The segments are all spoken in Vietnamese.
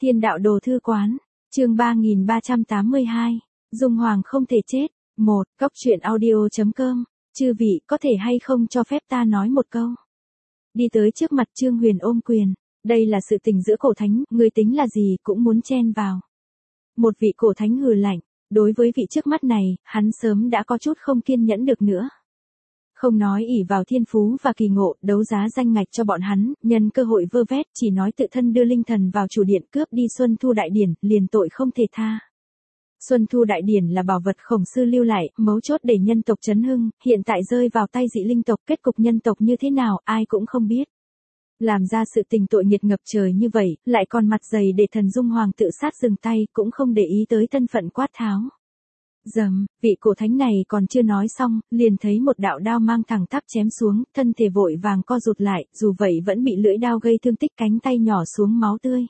Thiên đạo đồ thư quán, chương 3382, Dung Hoàng không thể chết. 1. Cóc truyện audio.com, chư vị có thể hay không cho phép ta nói một câu. Đi tới trước mặt Trương Huyền ôm quyền, đây là sự tình giữa cổ thánh, người tính là gì cũng muốn chen vào. Một vị cổ thánh hừ lạnh, đối với vị trước mắt này, hắn sớm đã có chút không kiên nhẫn được nữa. Không nói ỷ vào thiên phú và kỳ ngộ, đấu giá danh ngạch cho bọn hắn, nhân cơ hội vơ vét, chỉ nói tự thân đưa linh thần vào chủ điện cướp đi Xuân Thu Đại Điển, liền tội không thể tha. Xuân Thu Đại Điển là bảo vật Khổng Sư lưu lại, mấu chốt để nhân tộc chấn hưng, hiện tại rơi vào tay dị linh tộc, kết cục nhân tộc như thế nào, ai cũng không biết. Làm ra sự tình tội nghiệt ngập trời như vậy, lại còn mặt dày để thần Dung Hoàng tự sát dừng tay, cũng không để ý tới thân phận quát tháo. Dầm, vị cổ thánh này còn chưa nói xong, liền thấy một đạo đao mang thẳng tắp chém xuống, thân thể vội vàng co rụt lại, dù vậy vẫn bị lưỡi đao gây thương tích, cánh tay nhỏ xuống máu tươi.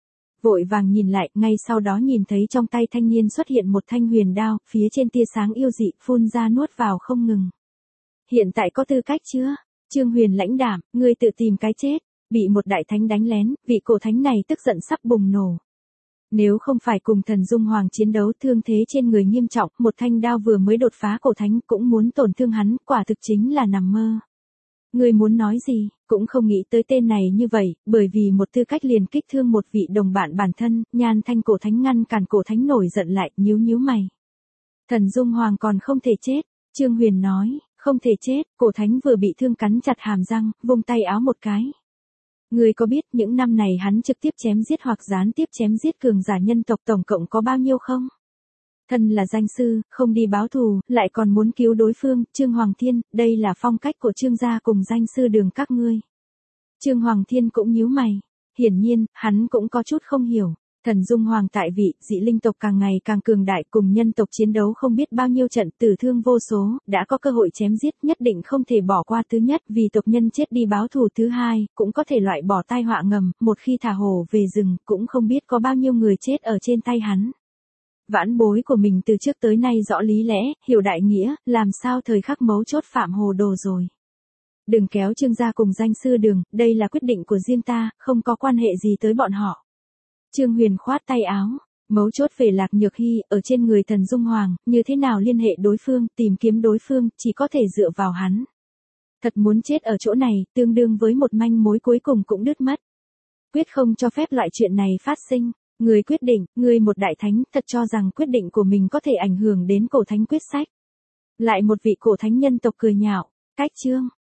Vội vàng nhìn lại, ngay sau đó nhìn thấy trong tay thanh niên xuất hiện một thanh huyền đao, phía trên tia sáng yêu dị, phun ra nuốt vào không ngừng. Hiện tại có tư cách chưa? Trương Huyền lãnh đạm, ngươi tự tìm cái chết. Bị một đại thánh đánh lén, vị cổ thánh này tức giận sắp bùng nổ. Nếu không phải cùng thần Dung Hoàng chiến đấu, thương thế trên người nghiêm trọng, một thanh đao vừa mới đột phá cổ thánh cũng muốn tổn thương hắn, quả thực chính là nằm mơ. Ngươi muốn nói gì, cũng không nghĩ tới tên này như vậy, bởi vì một tư cách liền kích thương một vị đồng bạn bản thân, Nhan Thanh cổ thánh ngăn cản cổ thánh nổi giận lại, nhíu nhíu mày. Thần Dung Hoàng còn không thể chết, Trương Huyền nói, không thể chết, cổ thánh vừa bị thương cắn chặt hàm răng, vung tay áo một cái. Ngươi có biết những năm này hắn trực tiếp chém giết hoặc gián tiếp chém giết cường giả nhân tộc tổng cộng có bao nhiêu không? Thân là danh sư, không đi báo thù, lại còn muốn cứu đối phương, Trương Hoàng Thiên, đây là phong cách của Trương gia cùng danh sư đường các ngươi. Trương Hoàng Thiên cũng nhíu mày, hiển nhiên, hắn cũng có chút không hiểu. Thần Dung Hoàng tại vị, dị linh tộc càng ngày càng cường đại, cùng nhân tộc chiến đấu không biết bao nhiêu trận, tử thương vô số, đã có cơ hội chém giết, nhất định không thể bỏ qua thứ nhất, vì tộc nhân chết đi báo thù thứ hai, cũng có thể loại bỏ tai họa ngầm, một khi thả hổ về rừng, cũng không biết có bao nhiêu người chết ở trên tay hắn. Vãn bối của mình từ trước tới nay rõ lý lẽ, hiểu đại nghĩa, làm sao thời khắc mấu chốt phạm hồ đồ rồi. Đừng kéo Trương gia cùng danh sư đường, đây là quyết định của riêng ta, không có quan hệ gì tới bọn họ. Trương Huyền khoát tay áo, mấu chốt về Lạc Nhược Hy, ở trên người thần Dung Hoàng, như thế nào liên hệ đối phương, tìm kiếm đối phương, chỉ có thể dựa vào hắn. Thật muốn chết ở chỗ này, tương đương với một manh mối cuối cùng cũng đứt mất. Quyết không cho phép loại chuyện này phát sinh. Người quyết định, người một đại thánh, thật cho rằng quyết định của mình có thể ảnh hưởng đến cổ thánh quyết sách. Lại một vị cổ thánh nhân tộc cười nhạo, cách Trương,